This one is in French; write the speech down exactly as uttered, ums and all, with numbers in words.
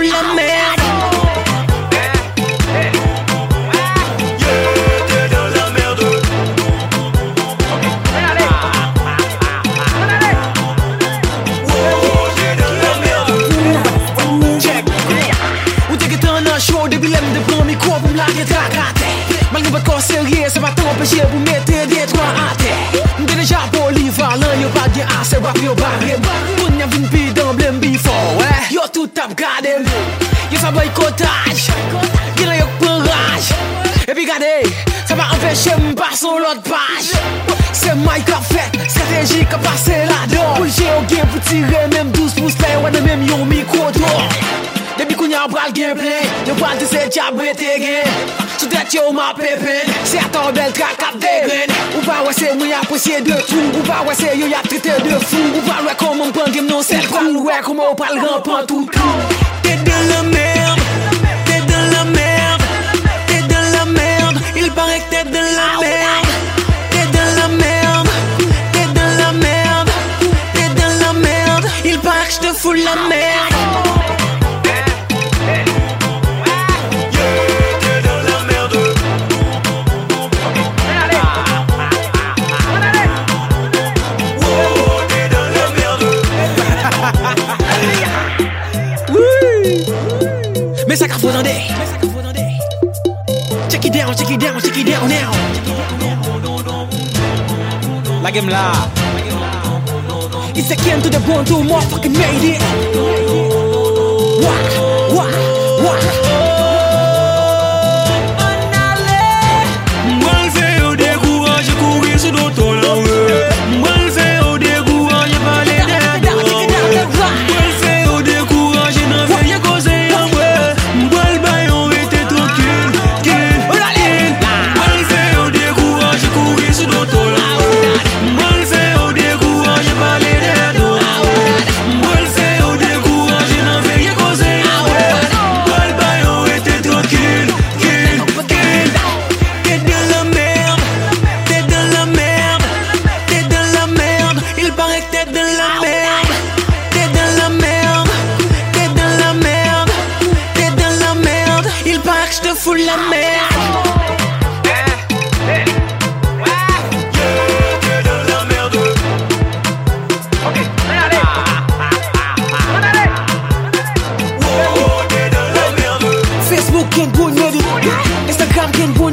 la merde. Depuis l'aime de prendre mes cours pour me larguer de la gratte. Malgré votre corps sérieux, ça va t'empêcher de vous mettre des trois à terre. M'dé déjà polyvalent, y'a pas de assez rap, y'a barré. Qu'on y a vu une d'emblème before, ouais. Y'a tout tap gardé. Y'a ça boycottage. Y'a y'a courage. Et puis regardez, ça va empêcher de me passer sur l'autre page. C'est Mike qui a fait, stratégie qui a passé là-dedans. Pour le géo game, pour tirer même douze pouces là, ouais, de même y'a un micro-tour. Depuis qu'on y a bras le gameplay, y'a pas de cette diable et t'es gain. Sous tête y'a ma pépine, c'est à ton bel track à dégaine. Ou pas ouais c'est moi y'a apprécié de tout. Ou pas ouais c'est yo y'a traité de fou. Ou pas ouais comment on prend game non c'est le coup. Ouais comment on parle rampant tout tout. T'es dans la merde, t'es dans la merde, t'es dans la merde. Il paraît que t'es dans la merde. T'es dans la merde, t'es dans la merde, t'es dans la merde. Il paraît que j'te fous la merde. Mais ça faut dans des. Check it down, check it down, check it down now. La game là. It's a game to the bone to motherfucking made it. Wah, wah, wah. M'bral fait au décourage, courir sur d'autres là. M'bral fait au décourage, parler d'aide. M'bral fait au décourage, n'en veille causer. Fous la merde. Facebook can't go near it. Instagram can't go